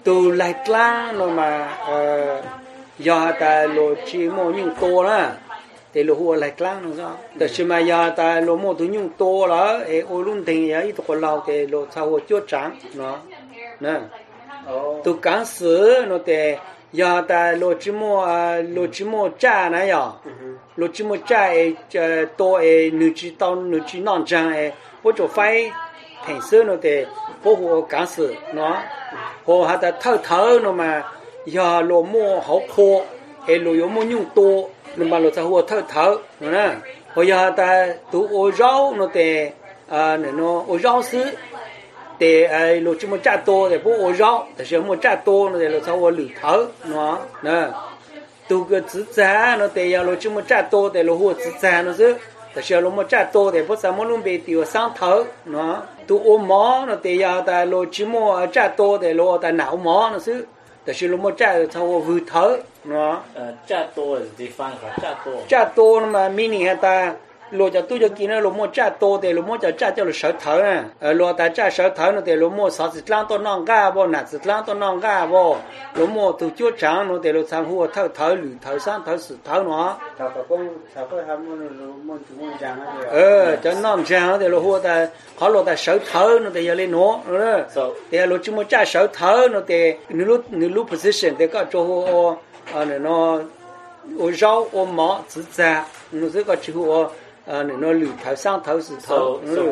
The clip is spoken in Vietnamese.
từ lại lá nó mà do ta lo chỉ mua những tô là thì lo hoa lại lá nó saoแต่ชิมายาตาโลโมตุยุ่งโตละโอรุ่นถึงยาอีตกเราแต่โลชาวจั่วจังเนาะนะตุกันสือเนาะแต่ยาตาโลจิโมจ้านะยาโลจิโมจ้าโตนึจิตอนนึจินอนจังพวกจะไฟแห่งซื้อเนาะแต่พวกหัวกันสือเนาะพอหาแต่เท่าเนาะมายาโลโมเขาโคโลโยโมยุ่งโตnên mà lo sa hùa thở nè bây giờ ta tụ ô rau nó để nó ô rau xứ để lo chỉ một trái to để bố ô rau để xem một trái to nó để lo sa hùa lử thở nó nè tụ cái chữ giá nó để lo chỉ một trái to để lo hùa chữ giá nó xứ để xem lo một trái to để bố sa một luôn bị tiêu sang thở nó tụ ô mỏ nó để giờ ta lo chỉ một trái to để lo ta não mỏ nó xứแต่ชิลโมจ่าเขาวิเถอเนาะจ่าโตดีฟังครับจ่าโตมันมินิฮะตาโลจะตู้จะกินนะโลโมจ่าโตแต่โลโมจะจ่าเจ้าโลเสาเถอนะโลแต่จ่าเสาเถอนะแต่โลโมสาวสิล้างต้นน้องก้าบ่หนักสิล้างต้นน้องก้าบ่โลโมตัวจู่จางนะแต่โลทำหัวเถอหรือเถอซ้ำเถอสุดเถอเนาะเขาทำมันถึงมันจางจะน้องจางแต่โลหัวแต่เขาโลแต่เสาเถอนะแต่อย่าเล่นเนาะแต่โลจิโมจ่าเสาเถอนะแต่นี่รู้ position แต่ก็จะหัวเนาะ我绕我毛自在，我这个之后我那绿头上头是头。